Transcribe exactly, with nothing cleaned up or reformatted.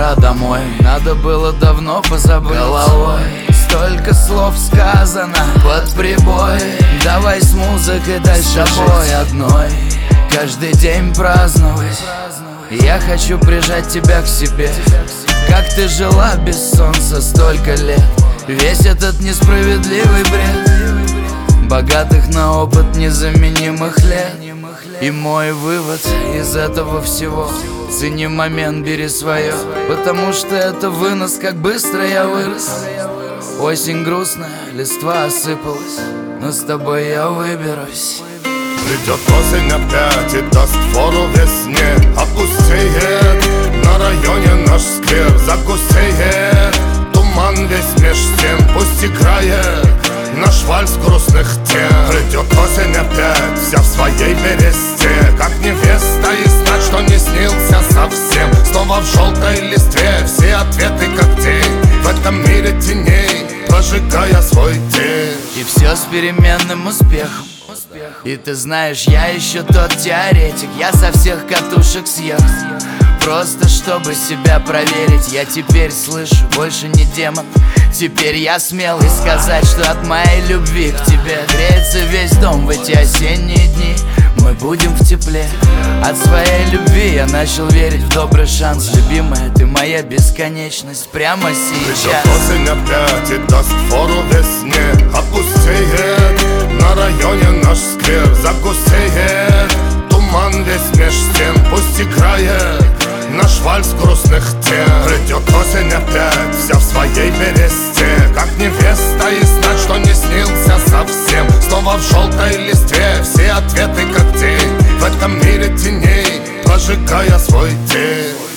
пора домой. Надо было давно позабыть головой. Столько слов сказано под прибой. Давай с музыкой дальше тобой одной каждый день праздновать. Я хочу прижать тебя к себе. Как ты жила без солнца столько лет. Весь этот несправедливый бред богатых на опыт незаменимых лет. И мой вывод из этого всего: цени момент, бери свое, потому что это вынос, как быстро я вырос. Осень грустная, листва осыпалась, но с тобой я выберусь. Придет осень опять и даст фору весне. Опустеет на районе наш сквер, загустеет туман весь меж стен. Пусть играет наш вальс грустных тем. Придет осень опять, вся в своей бересте, как невеста, и знать, что не снился совсем. Снова в желтой листве все ответы, как день в этом мире теней, прожигая свой день. И все с переменным успехом. И ты знаешь, я еще тот теоретик. Я со всех катушек съехал, просто чтобы себя проверить. Я теперь слышу, больше не демон. Теперь я смелый сказать, что от моей любви к тебе греется весь дом в эти осенние дни. Мы будем в тепле. От своей любви я начал верить в добрый шанс. Любимая, ты моя бесконечность прямо сейчас. Придет осень опять и даст фору весне. Опустеет на районе наш сквер, загустеет туман весь меж стен. Пусть играет наш вальс грустных тем. Придет осень опять, вся в своей бересте, как невеста, и знать, что не снился совсем. Снова в желтой листве все ответы, как день в этом мире теней, прожигая свой день.